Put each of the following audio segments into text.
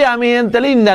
días, mi gente linda,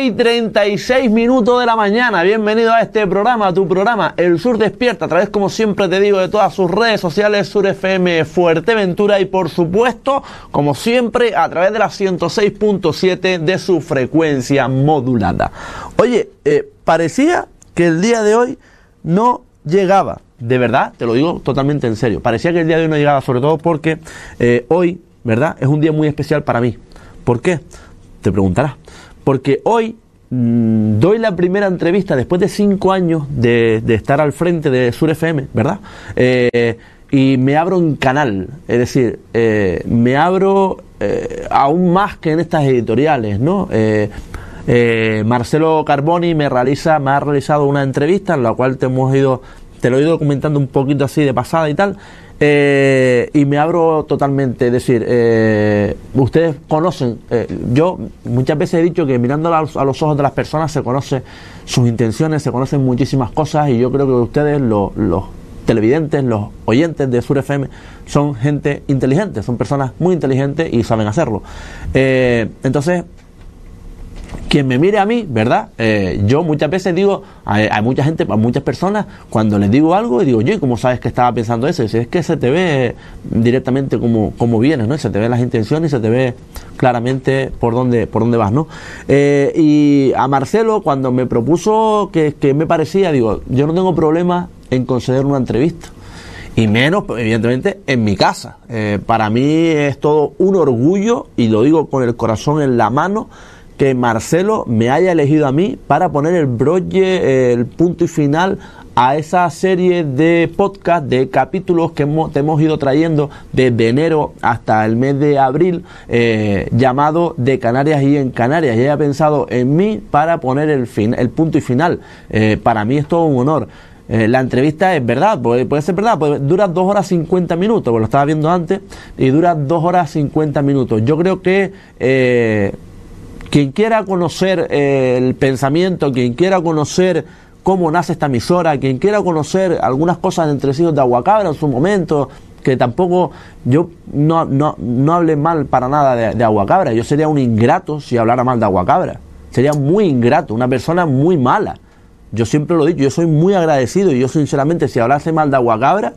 9:36 de la mañana. Bienvenido a este programa, tu programa, El Sur Despierta, a través, como siempre te digo, de todas sus redes sociales, Sur FM Fuerteventura, y por supuesto, como siempre, a través de la 106.7 de su frecuencia modulada. Oye, parecía que el día de hoy no llegaba. De verdad, te lo digo totalmente en serio. Parecía que el día de hoy no llegaba, sobre todo porque hoy, ¿verdad?, es un día muy especial para mí. ¿Por qué? Te preguntarás. Porque hoy doy la primera entrevista después de 5 años de estar al frente de Sur FM, ¿verdad? Y me abro en canal, es decir, me abro aún más que en estas editoriales, ¿no? Marcelo Carboni me ha realizado una entrevista en la cual te lo he ido comentando un poquito así de pasada y tal, y me abro totalmente. Es decir, ustedes conocen, yo muchas veces he dicho que mirando a los ojos de las personas se conocen sus intenciones, se conocen muchísimas cosas, y yo creo que ustedes, los televidentes, los oyentes de Sur FM, son gente inteligente, son personas muy inteligentes y saben hacerlo. Entonces, quien me mire a mí, ¿verdad? Yo muchas veces digo, hay mucha gente, a muchas personas, cuando les digo algo, y digo, oye, ¿cómo sabes que estaba pensando eso? Y dice, es que se te ve directamente cómo vienes, ¿no? Se te ven las intenciones y se te ve claramente por dónde vas, ¿no? Y a Marcelo, cuando me propuso que me parecía, digo, yo no tengo problema en conceder una entrevista. Y menos, evidentemente, en mi casa. Para mí es todo un orgullo, y lo digo con el corazón en la mano, que Marcelo me haya elegido a mí para poner el broche, el punto y final a esa serie de podcast, de capítulos que te hemos ido trayendo desde enero hasta el mes de abril, llamado De Canarias y en Canarias. Y haya pensado en mí para poner el punto y final. Para mí es todo un honor. La entrevista es verdad, puede ser verdad, dura 2 horas 50 minutos, pues lo estaba viendo antes, y dura 2 horas 50 minutos. Yo creo que quien quiera conocer el pensamiento, quien quiera conocer cómo nace esta emisora, quien quiera conocer algunas cosas de Entresijos de Aguacabra en su momento, que tampoco yo no hablé mal para nada de Aguacabra. Yo sería un ingrato si hablara mal de Aguacabra, sería muy ingrato, una persona muy mala. Yo siempre lo he dicho, yo soy muy agradecido, y yo sinceramente, si hablase mal de Aguacabra,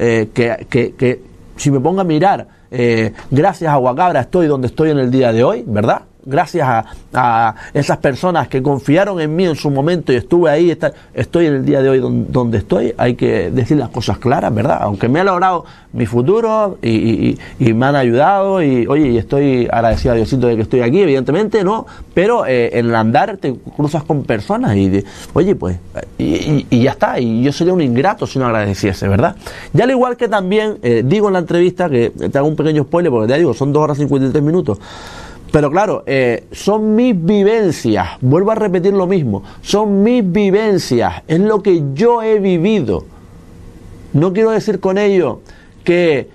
que si me pongo a mirar, gracias a Aguacabra estoy donde estoy en el día de hoy, ¿verdad? Gracias a esas personas que confiaron en mí en su momento y estuve ahí, estoy en el día de hoy donde estoy. Hay que decir las cosas claras, ¿verdad? Aunque me ha logrado mi futuro y me han ayudado, y oye, y estoy agradecido a Diosito de que estoy aquí, evidentemente, ¿no? Pero en el andar te cruzas con personas y oye, pues, y ya está. Y yo sería un ingrato si no agradeciese, ¿verdad? Ya al igual que también digo en la entrevista, que te hago un pequeño spoiler, porque te digo, son 2 horas 53 minutos. Pero claro, son mis vivencias, vuelvo a repetir lo mismo, son mis vivencias, es lo que yo he vivido. No quiero decir con ello que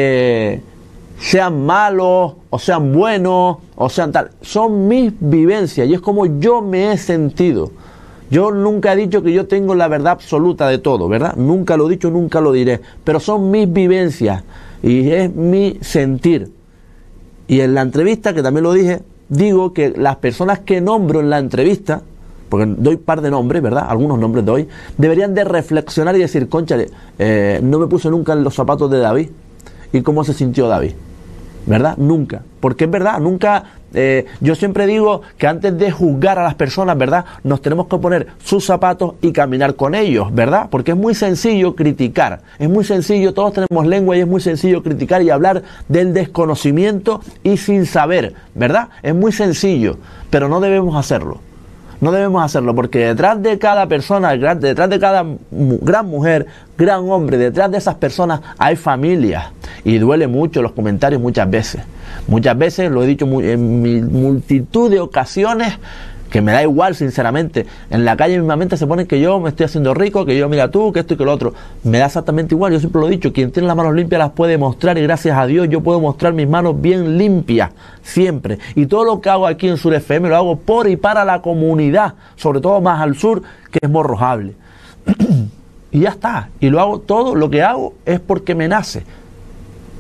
sean malos, o sean buenos, o sean tal. Son mis vivencias, y es como yo me he sentido. Yo nunca he dicho que yo tengo la verdad absoluta de todo, ¿verdad? Nunca lo he dicho, nunca lo diré, pero son mis vivencias, y es mi sentir. Y en la entrevista, que también lo dije, digo que las personas que nombro en la entrevista, porque doy par de nombres, ¿verdad? Algunos nombres doy, deberían de reflexionar y decir, cónchale, no me puse nunca en los zapatos de David. ¿Y cómo se sintió David? ¿Verdad? Nunca. Porque es verdad, nunca... yo siempre digo que antes de juzgar a las personas, ¿verdad?, nos tenemos que poner sus zapatos y caminar con ellos, ¿verdad? Porque es muy sencillo criticar, es muy sencillo, todos tenemos lengua, y es muy sencillo criticar y hablar del desconocimiento y sin saber, ¿verdad? Es muy sencillo, pero no debemos hacerlo. No debemos hacerlo, porque detrás de cada persona, detrás de cada gran mujer, gran hombre, detrás de esas personas hay familias, y duele mucho los comentarios muchas veces. Muchas veces, lo he dicho en multitud de ocasiones, que me da igual, sinceramente. En la calle mismamente se ponen que yo me estoy haciendo rico, que yo, mira tú, que esto y que lo otro. Me da exactamente igual. Yo siempre lo he dicho, quien tiene las manos limpias las puede mostrar, y gracias a Dios yo puedo mostrar mis manos bien limpias, siempre. Y todo lo que hago aquí en Sur FM lo hago por y para la comunidad, sobre todo más al sur, que es Morrojable. Y ya está. Y lo hago, todo lo que hago es porque me nace.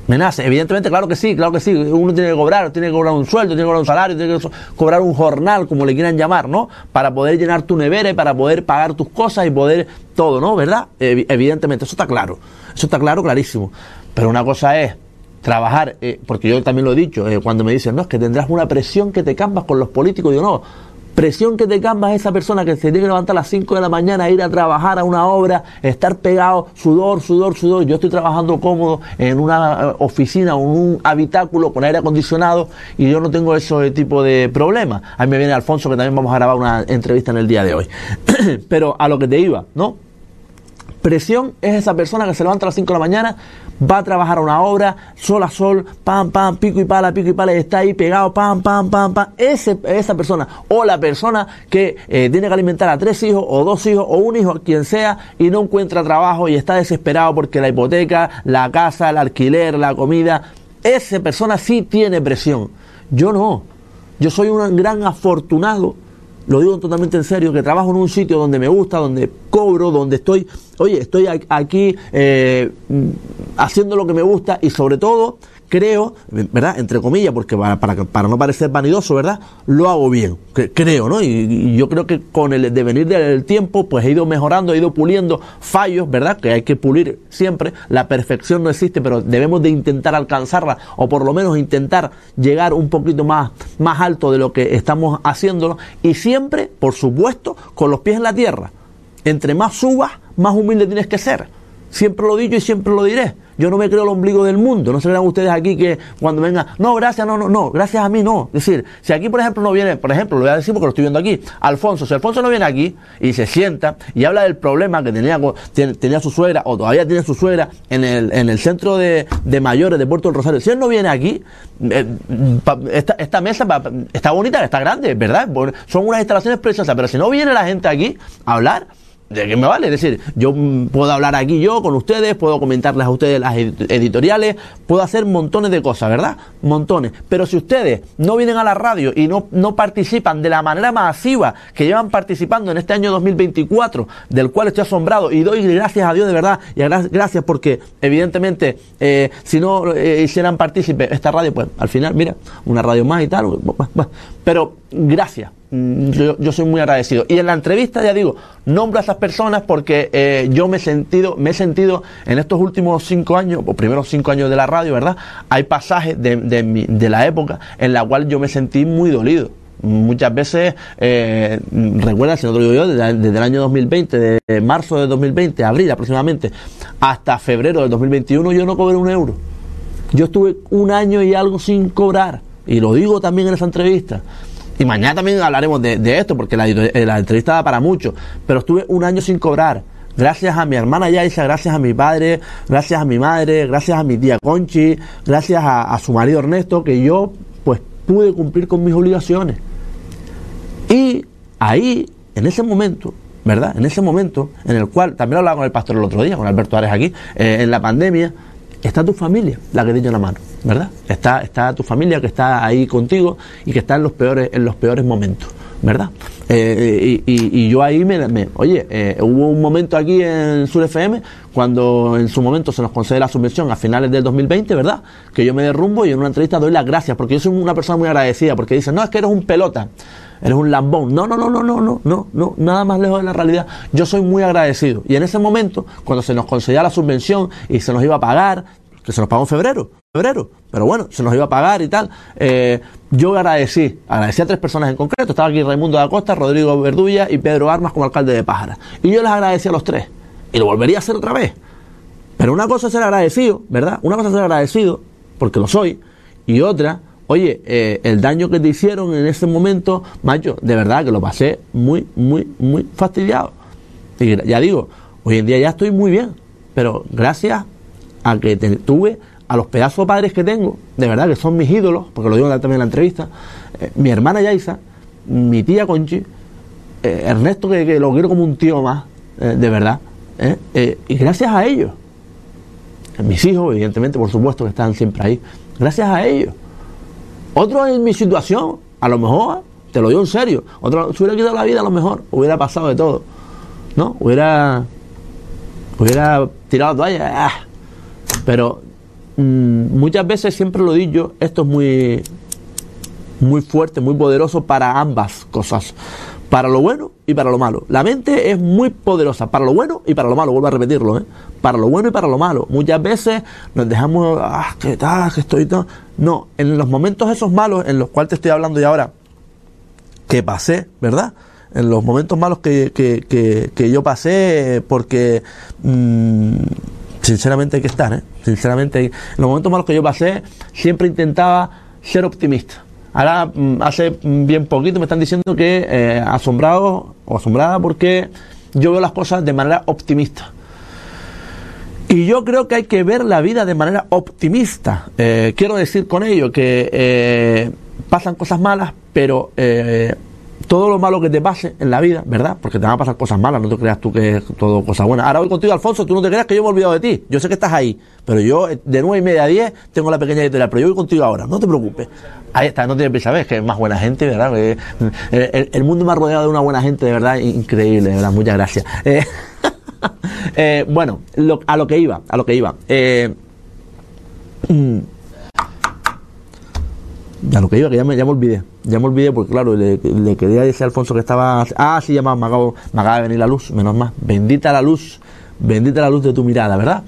Me nace, evidentemente, claro que sí, uno tiene que cobrar un sueldo, tiene que cobrar un salario, tiene que cobrar un jornal, como le quieran llamar, ¿no? Para poder llenar tu nevera y para poder pagar tus cosas y poder todo, ¿no? ¿Verdad? Evidentemente, eso está claro, clarísimo. Pero una cosa es trabajar, porque yo también lo he dicho, cuando me dicen, no, es que tendrás una presión que te campas con los políticos, digo, no, presión que te cambas esa persona que se tiene que levantar a las 5 de la mañana, ir a trabajar a una obra, estar pegado, sudor, yo estoy trabajando cómodo en una oficina o en un habitáculo con aire acondicionado y yo no tengo ese tipo de problemas. Ahí me viene Alfonso, que también vamos a grabar una entrevista en el día de hoy. Pero a lo que te iba, ¿no? Presión es esa persona que se levanta a las 5 de la mañana, va a trabajar a una obra, sol a sol, pam, pam, pico y pala, y está ahí pegado, pam, pam, pam, pam. Esa persona, o la persona que tiene que alimentar a 3 hijos, o 2 hijos, o un hijo, quien sea, y no encuentra trabajo y está desesperado porque la hipoteca, la casa, el alquiler, la comida, esa persona sí tiene presión. Yo no. Yo soy un gran afortunado, lo digo totalmente en serio, que trabajo en un sitio donde me gusta, donde cobro, donde estoy aquí haciendo lo que me gusta y sobre todo creo, ¿verdad? Entre comillas, porque para no parecer vanidoso, ¿verdad? Lo hago bien, creo, ¿no? Y yo creo que con el devenir del tiempo, pues he ido mejorando, he ido puliendo fallos, ¿verdad? Que hay que pulir siempre. La perfección no existe, pero debemos de intentar alcanzarla, o por lo menos intentar llegar un poquito más alto de lo que estamos haciéndolo. Y siempre, por supuesto, con los pies en la tierra. Entre más subas, más humilde tienes que ser. Siempre lo he dicho y siempre lo diré. Yo no me creo el ombligo del mundo. No se crean ustedes aquí que cuando vengan, no, gracias, no, gracias a mí no. Es decir, si aquí, por ejemplo, no viene, por ejemplo, lo voy a decir porque lo estoy viendo aquí, Alfonso, si Alfonso no viene aquí y se sienta y habla del problema que tenía su suegra, o todavía tiene su suegra, en el centro de mayores de Puerto del Rosario, si él no viene aquí, esta mesa está bonita, está grande, ¿verdad? Son unas instalaciones preciosas, pero si no viene la gente aquí a hablar, ¿de qué me vale? Es decir, yo puedo hablar aquí yo con ustedes, puedo comentarles a ustedes las editoriales, puedo hacer montones de cosas, ¿verdad? Montones. Pero si ustedes no vienen a la radio y no participan de la manera masiva que llevan participando en este año 2024, del cual estoy asombrado y doy gracias a Dios de verdad, y gracias porque evidentemente si no hicieran partícipe esta radio, pues al final, mira, una radio más y tal, pero gracias. Yo soy muy agradecido. Y en la entrevista, ya digo, nombro a esas personas porque yo me he sentido en estos últimos 5 años, o primeros 5 años de la radio, ¿verdad? Hay pasajes de la época en la cual yo me sentí muy dolido. Muchas veces, recuerda, si no te lo digo yo, desde el año 2020, de marzo de 2020, abril aproximadamente, hasta febrero del 2021, yo no cobré un euro. Yo estuve 1 año y algo sin cobrar. Y lo digo también en esa entrevista. Y mañana también hablaremos de esto, porque la entrevista da para mucho. Pero estuve 1 año sin cobrar. Gracias a mi hermana Yaisa, gracias a mi padre, gracias a mi madre, gracias a mi tía Conchi, gracias a su marido Ernesto, que yo pues pude cumplir con mis obligaciones. Y ahí, en ese momento, ¿verdad? En ese momento en el cual, también hablaba con el pastor el otro día, con Alberto Ares aquí, en la pandemia, está tu familia, la que te echa la mano, ¿verdad? Está tu familia que está ahí contigo y que está en los peores momentos, ¿verdad? Y yo ahí hubo un momento aquí en Sur FM, cuando en su momento se nos concede la subvención a finales del 2020, ¿verdad? Que yo me derrumbo y en una entrevista doy las gracias, porque yo soy una persona muy agradecida, porque dicen, no, es que eres un pelota, eres un lambón. No, nada más lejos de la realidad. Yo soy muy agradecido. Y en ese momento, cuando se nos concedía la subvención y se nos iba a pagar, que se nos pagó en febrero, pero bueno, se nos iba a pagar y tal, yo agradecí a 3 personas en concreto. Estaba aquí Raimundo da Costa, Rodrigo Verdulla y Pedro Armas como alcalde de Pájara. Y yo les agradecí a los 3. Y lo volvería a hacer otra vez. Pero una cosa es ser agradecido, ¿verdad? Una cosa es ser agradecido, porque lo soy, y otra, oye, el daño que te hicieron en ese momento, macho, de verdad que lo pasé muy fastidiado. Y ya digo, hoy en día ya estoy muy bien, pero gracias a que tuve a los pedazos de padres que tengo, de verdad que son mis ídolos, porque lo digo también en la entrevista, mi hermana Yaisa, mi tía Conchi, Ernesto, que lo quiero como un tío más, de verdad, y gracias a ellos, mis hijos, evidentemente, por supuesto, que están siempre ahí, gracias a ellos. Otro en mi situación, a lo mejor, te lo digo en serio, otro se hubiera quitado la vida, a lo mejor hubiera pasado de todo, ¿no? Hubiera tirado la toalla, pero muchas veces, siempre lo digo, esto es muy, muy fuerte, muy poderoso para ambas cosas, para lo bueno y para lo malo. La mente es muy poderosa para lo bueno y para lo malo, vuelvo a repetirlo, para lo bueno y para lo malo. Muchas veces nos dejamos, que tal, que estoy todo. No, en los momentos esos malos, en los cuales te estoy hablando ya ahora, que pasé, ¿verdad? En los momentos malos que yo pasé, porque sinceramente hay que estar, sinceramente, en los momentos malos que yo pasé, siempre intentaba ser optimista. Ahora, hace bien poquito me están diciendo que asombrado o asombrada porque yo veo las cosas de manera optimista. Y yo creo que hay que ver la vida de manera optimista. Quiero decir con ello que pasan cosas malas, pero todo lo malo que te pase en la vida, ¿verdad? Porque te van a pasar cosas malas, no te creas tú que es todo cosa buena. Ahora voy contigo, Alfonso, tú no te creas que yo me he olvidado de ti. Yo sé que estás ahí, pero yo de 9:30 a 10 tengo la pequeña editorial, pero yo voy contigo ahora, no te preocupes. Ahí está, no tienes prisa, ves que es más buena gente, ¿verdad? El mundo me ha rodeado de una buena gente, de verdad, increíble, de verdad, muchas gracias. Bueno, a lo que iba. A lo que iba, que ya me olvidé porque claro, le quería decir a Alfonso que estaba, sí, ya me acaba de venir la luz, menos mal, bendita la luz de tu mirada, ¿verdad?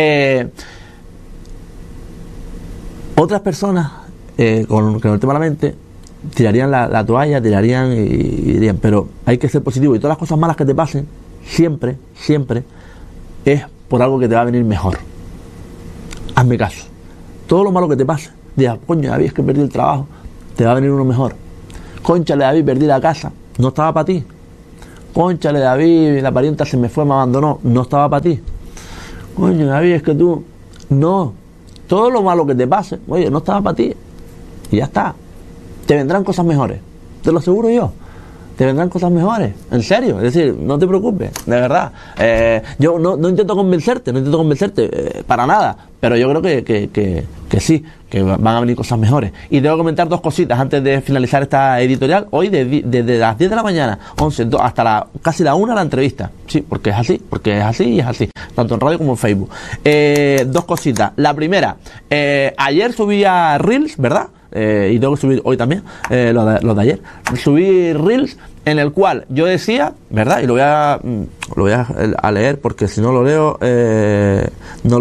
Otras personas con el tema de la mente tirarían la toalla, y dirían, pero hay que ser positivo, y todas las cosas malas que te pasen siempre es por algo que te va a venir mejor. Hazme caso, todo lo malo que te pase, digas, coño, David, es que perdí el trabajo, te va a venir uno mejor. Cónchale, David, perdí la casa, no estaba para ti. Cónchale, David, la parienta se me fue, me abandonó, no estaba para ti. Coño, David, es que tú, no, todo lo malo que te pase, oye, no estaba para ti, y ya está. Te vendrán cosas mejores, te lo aseguro yo. Te vendrán cosas mejores, en serio, es decir, no te preocupes, de verdad. Yo no intento convencerte, para nada, pero yo creo que sí, que van a venir cosas mejores. Y debo comentar dos cositas antes de finalizar esta editorial. Hoy, desde las 10 de la mañana, 11, hasta casi la 1, la entrevista. Sí, porque es así y es así, tanto en radio como en Facebook. Dos cositas. La primera, ayer subí a Reels, ¿verdad? Y tengo que subir hoy también los de ayer. Subí Reels en el cual yo decía, ¿verdad? Y lo voy a leer porque si no lo leo no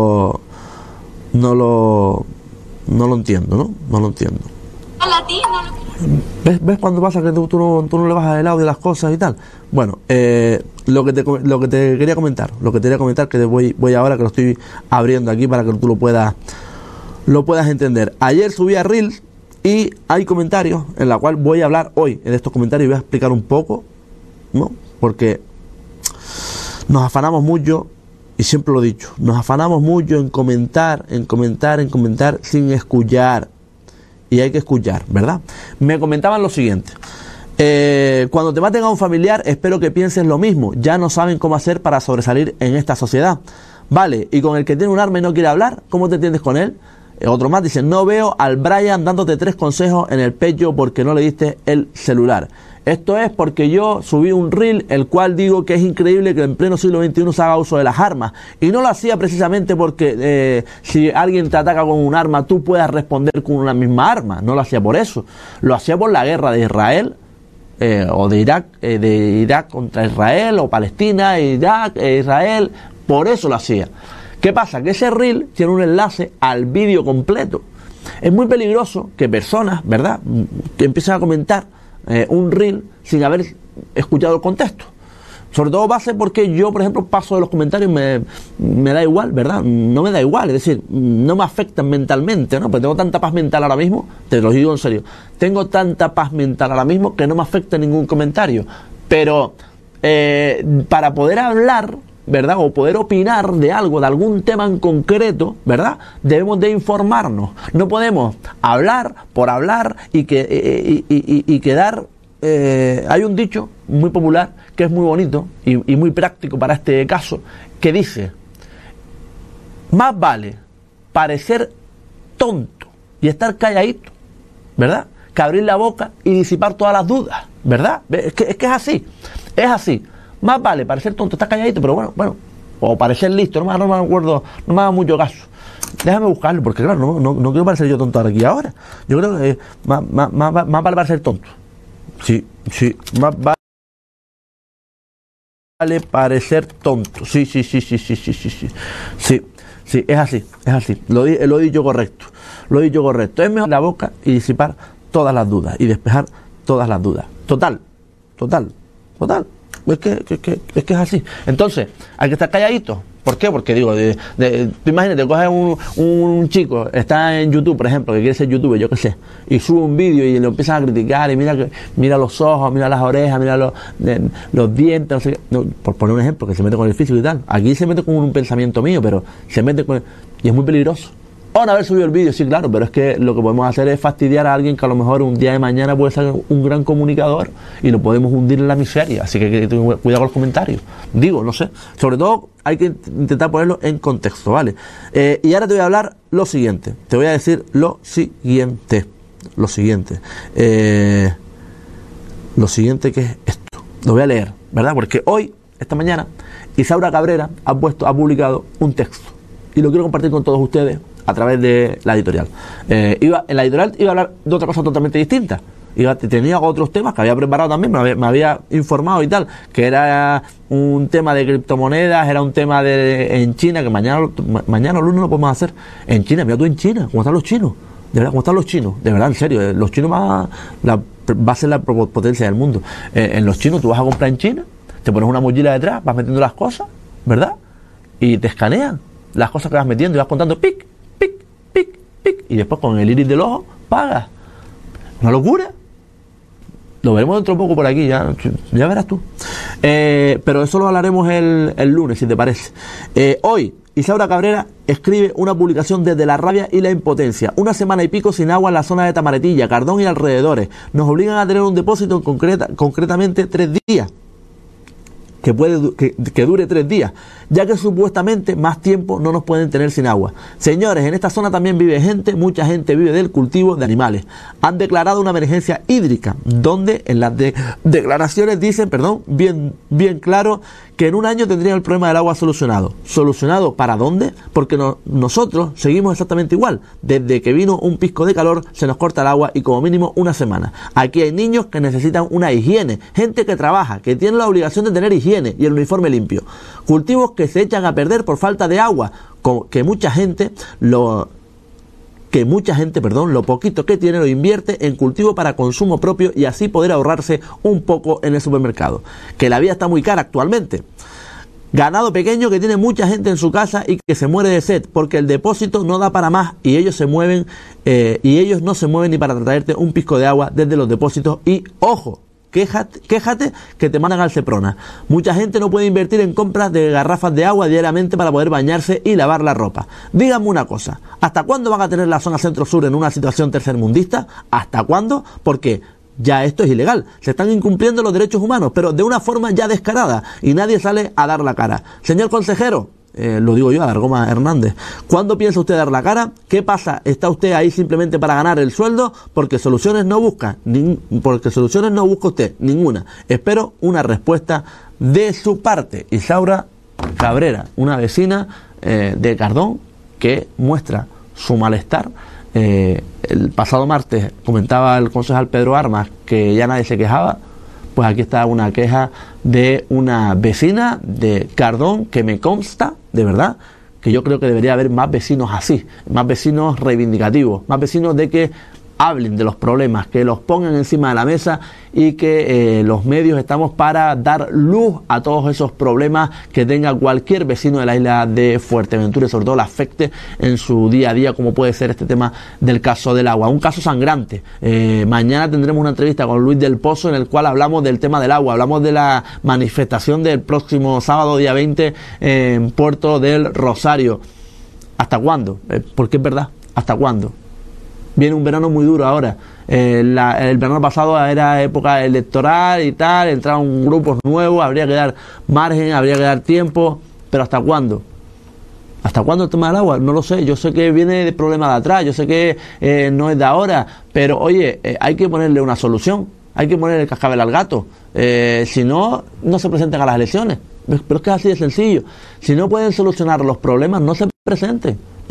lo entiendo, ¿no? No lo entiendo. ¿Ves cuando pasa que tú no le bajas el audio a las cosas y tal? Bueno, lo que te quería comentar, que voy ahora, que lo estoy abriendo aquí para que tú lo puedas entender. Ayer subí a Reels y hay comentarios en la cual voy a hablar hoy. En estos comentarios voy a explicar un poco, ¿no? Porque nos afanamos mucho, y siempre lo he dicho, nos afanamos mucho en comentar sin escuchar. Y hay que escuchar, ¿verdad? Me comentaban lo siguiente. Cuando te maten a un familiar, espero que pienses lo mismo. Ya no saben cómo hacer para sobresalir en esta sociedad. Vale, y con el que tiene un arma y no quiere hablar, ¿cómo te entiendes con él? Otro más dice, no veo al Brian dándote 3 consejos en el pecho porque no le diste el celular. Esto es porque yo subí un reel, el cual digo que es increíble que en pleno siglo XXI se haga uso de las armas. Y no lo hacía precisamente porque si alguien te ataca con un arma, tú puedas responder con una misma arma. No lo hacía por eso. Lo hacía por la guerra de Israel, o de Irak contra Israel, o Palestina, Irak, Israel. Por eso lo hacía. ¿Qué pasa? Que ese reel tiene un enlace al vídeo completo. Es muy peligroso que personas, ¿verdad?, que empiecen a comentar un reel sin haber escuchado el contexto. Sobre todo base porque yo, por ejemplo, paso de los comentarios, me da igual, ¿verdad? No me da igual, es decir, no me afectan mentalmente, ¿no? Porque tengo tanta paz mental ahora mismo, te lo digo en serio, tengo tanta paz mental ahora mismo que no me afecta ningún comentario. Pero para poder hablar, ¿verdad?, o poder opinar de algo, de algún tema en concreto, ¿verdad?, debemos de informarnos. No podemos hablar por hablar y quedar... hay un dicho muy popular que es muy bonito y muy práctico para este caso, que dice: más vale parecer tonto y estar calladito, ¿verdad?, que abrir la boca y disipar todas las dudas, ¿verdad? Es que es así. Más vale parecer tonto, estar calladito, pero bueno, o parecer listo, no me acuerdo, no me haga mucho caso. Déjame buscarlo, porque claro, no quiero parecer yo tonto aquí ahora. Yo creo que más vale parecer tonto. Sí, más vale parecer tonto. Sí, es así. Lo he dicho correcto. Es mejor la boca y disipar todas las dudas y despejar todas las dudas. Total. Es que es así. Entonces, hay que estar calladito. ¿Por qué? Porque digo, tú imagínate, coges un chico, está en YouTube, por ejemplo, que quiere ser youtuber, yo qué sé, y sube un vídeo y lo empiezan a criticar y mira los ojos, mira las orejas, mira los dientes, no sé qué. No, por poner un ejemplo, que se mete con el físico y tal. Aquí se mete con un pensamiento mío, pero se mete con... Y es muy peligroso. O no haber subido el vídeo, sí, claro, pero es que lo que podemos hacer es fastidiar a alguien que a lo mejor un día de mañana puede ser un gran comunicador y lo podemos hundir en la miseria. Así que cuidado con los comentarios. Digo, no sé. Sobre todo hay que intentar ponerlo en contexto, ¿vale? Y ahora te voy a hablar lo siguiente. Te voy a decir lo siguiente. Lo siguiente que es esto. Lo voy a leer, ¿verdad? Porque hoy, esta mañana, Isaura Cabrera ha publicado un texto. Y lo quiero compartir con todos ustedes a través de la editorial. En la editorial iba a hablar de otra cosa totalmente distinta. Tenía otros temas que había preparado también, me había informado y tal, que era un tema de criptomonedas, era un tema en China, que mañana o lunes lo podemos hacer. En China, mira tú en China, ¿cómo están los chinos? De verdad, ¿cómo están los chinos? De verdad, en serio, los chinos va a ser la potencia del mundo. En los chinos tú vas a comprar en China, te pones una mochila detrás, vas metiendo las cosas, ¿verdad? Y te escanean las cosas que vas metiendo y vas contando pic, y después con el iris del ojo pagas. Una locura. Lo veremos dentro de poco por aquí, ya verás tú. Pero eso lo hablaremos el lunes, si te parece. Hoy Isaura Cabrera escribe una publicación desde la rabia y la impotencia. Una semana y pico sin agua en la zona de Tamaretilla, Cardón y alrededores. Nos obligan a tener un depósito concretamente 3 días. Que dure 3 días, ya que supuestamente más tiempo no nos pueden tener sin agua. Señores, en esta zona también vive gente, mucha gente vive del cultivo de animales. Han declarado una emergencia hídrica, donde en las declaraciones dicen, bien claro, que en un año tendrían el problema del agua solucionado. ¿Solucionado para dónde? Porque nosotros seguimos exactamente igual. Desde que vino un pisco de calor se nos corta el agua y como mínimo una semana. Aquí hay niños que necesitan una higiene, gente que trabaja, que tiene la obligación de tener higiene y el uniforme limpio. Cultivos que se echan a perder por falta de agua, que mucha gente lo poquito que tiene lo invierte en cultivo para consumo propio y así poder ahorrarse un poco en el supermercado. Que la vida está muy cara actualmente. Ganado pequeño que tiene mucha gente en su casa y que se muere de sed porque el depósito no da para más y ellos no se mueven ni para traerte un pisco de agua desde los depósitos y ojo. Quéjate que te mandan al Seprona. Mucha gente no puede invertir en compras de garrafas de agua diariamente para poder bañarse y lavar la ropa. Díganme una cosa, ¿hasta cuándo van a tener la zona centro-sur en una situación tercermundista? ¿Hasta cuándo? Porque ya esto es ilegal. Se están incumpliendo los derechos humanos, pero de una forma ya descarada y nadie sale a dar la cara. Señor consejero, lo digo yo, Alargoma Hernández, ¿cuándo piensa usted dar la cara? ¿Qué pasa? ¿Está usted ahí simplemente para ganar el sueldo? Porque soluciones no busca usted ninguna. Espero una respuesta de su parte. Isaura Cabrera, una vecina de Cardón que muestra su malestar. El pasado martes comentaba el concejal Pedro Armas que ya nadie se quejaba. Pues aquí está una queja de una vecina de Cardón que me consta, de verdad, que yo creo que debería haber más vecinos así, más vecinos reivindicativos, más vecinos de que hablen de los problemas, que los pongan encima de la mesa y que los medios estamos para dar luz a todos esos problemas que tenga cualquier vecino de la isla de Fuerteventura y sobre todo le afecte en su día a día, como puede ser este tema del caso del agua, un caso sangrante. Mañana tendremos una entrevista con Luis del Pozo en el cual hablamos del tema del agua, hablamos de la manifestación del próximo sábado día 20 en Puerto del Rosario. ¿Hasta cuándo? Porque es verdad, ¿hasta cuándo? Viene un verano muy duro ahora. El verano pasado era época electoral y tal, entraron grupos nuevos, habría que dar margen, habría que dar tiempo, pero ¿hasta cuándo? ¿Hasta cuándo el tema del agua? No lo sé, yo sé que viene de problemas de atrás, yo sé que no es de ahora, pero oye, hay que ponerle una solución, hay que ponerle el cascabel al gato, si no, no se presenten a las elecciones, pero es que es así de sencillo. Si no pueden solucionar los problemas, no se presenten.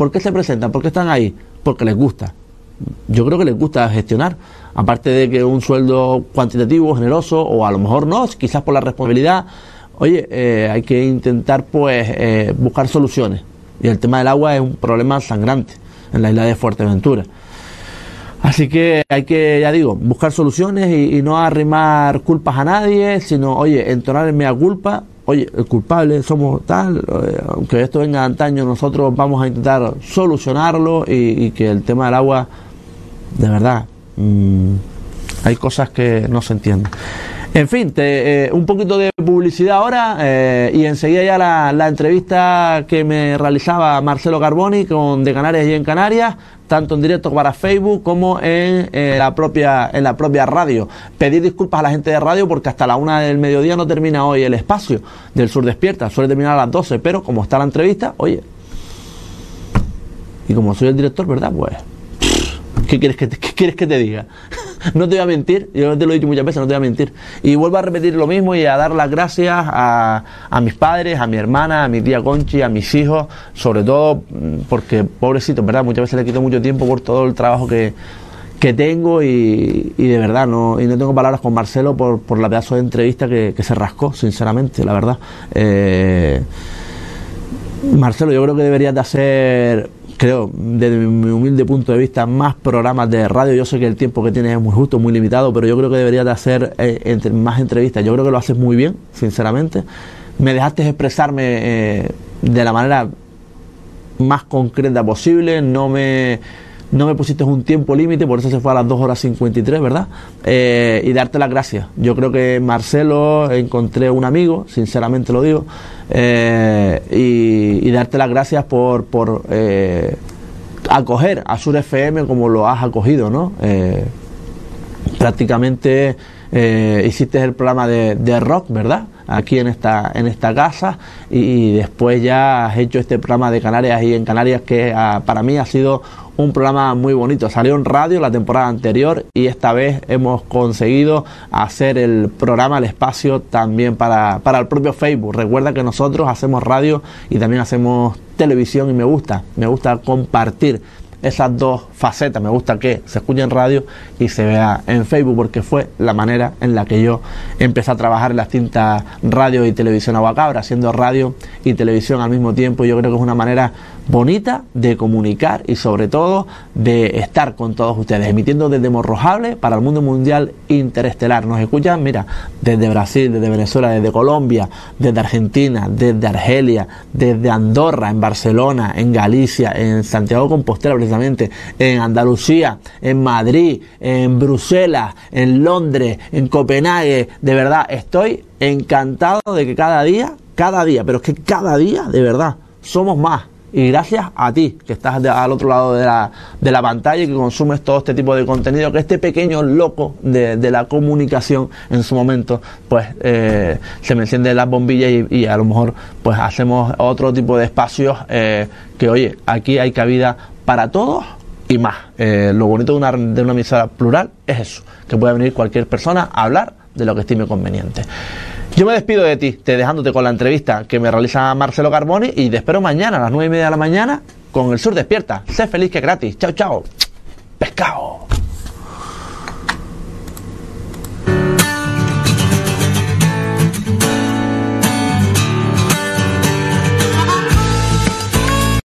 ¿Por qué se presentan? ¿Por qué están ahí? Porque les gusta. Yo creo que les gusta gestionar, aparte de que un sueldo cuantitativo, generoso, o a lo mejor no, quizás por la responsabilidad. Oye, hay que intentar pues buscar soluciones, y el tema del agua es un problema sangrante en la isla de Fuerteventura. Así que hay que, ya digo, buscar soluciones y no arrimar culpas a nadie, sino, oye, entonar el mea culpa. Oye, el culpable somos tal, aunque esto venga de antaño, nosotros vamos a intentar solucionarlo, y que el tema del agua, de verdad, hay cosas que no se entienden. En fin, un poquito de publicidad ahora, y enseguida ya la entrevista que me realizaba Marcelo Carboni con De Canarias y en Canarias, tanto en directo para Facebook como en la propia radio. Pedir disculpas a la gente de radio porque hasta la 1 del mediodía no termina hoy el espacio del Sur Despierta, suele terminar a las 12, pero como está la entrevista, oye, y como soy el director, ¿verdad? Pues, ¿qué quieres que te diga? No te voy a mentir, yo te lo he dicho muchas veces, no te voy a mentir. Y vuelvo a repetir lo mismo y a dar las gracias a mis padres, a mi hermana, a mi tía Conchi, a mis hijos, sobre todo porque, pobrecitos, ¿verdad? Muchas veces le quito mucho tiempo por todo el trabajo que tengo, y de verdad no tengo palabras con Marcelo por la pedazo de entrevista que se rascó, sinceramente, la verdad. Marcelo, yo creo que deberías de hacer, creo, desde mi humilde punto de vista, más programas de radio. Yo sé que el tiempo que tienes es muy justo, muy limitado, pero yo creo que deberías de hacer más entrevistas. Yo creo que lo haces muy bien, sinceramente. Me dejaste expresarme de la manera más concreta posible, no me pusiste un tiempo límite, por eso se fue a las 2:53, ¿verdad? Y darte las gracias. Yo creo que Marcelo, encontré un amigo, sinceramente lo digo, y darte las gracias por acoger a Sur FM como lo has acogido, ¿no? Prácticamente hiciste el programa de rock, ¿verdad? Aquí en esta casa, y después ya has hecho este programa de Canarias y en Canarias, que para mí ha sido un programa muy bonito. Salió en radio la temporada anterior y esta vez hemos conseguido hacer el programa, el espacio también para el propio Facebook. Recuerda que nosotros hacemos radio y también hacemos televisión, y me gusta compartir esas dos facetas. Me gusta que se escuche en radio y se vea en Facebook, porque fue la manera en la que yo empecé a trabajar en las distintas radio y televisión Aguacabra, haciendo radio y televisión al mismo tiempo. Yo creo que es una manera bonita de comunicar y sobre todo de estar con todos ustedes, emitiendo desde Morrojable para el mundo mundial interestelar. Nos escuchan, mira, desde Brasil, desde Venezuela, desde Colombia, desde Argentina, desde Argelia, desde Andorra, en Barcelona, en Galicia, en Santiago de Compostela precisamente, en Andalucía, en Madrid, en Bruselas, en Londres, en Copenhague. De verdad, estoy encantado de que cada día, pero es que cada día, de verdad, somos más. Y gracias a ti, que estás al otro lado de la pantalla y que consumes todo este tipo de contenido, que este pequeño loco de la comunicación en su momento, pues se me encienden las bombillas y a lo mejor pues hacemos otro tipo de espacios que, oye, aquí hay cabida para todos y más. Lo bonito de una emisora plural es eso, que puede venir cualquier persona a hablar de lo que estime conveniente. Yo me despido de ti, dejándote con la entrevista que me realiza Marcelo Carboni, y te espero mañana a las 9:30 de la mañana con el Sur Despierta. Sé feliz, que es gratis. Chao, chao. Pescado.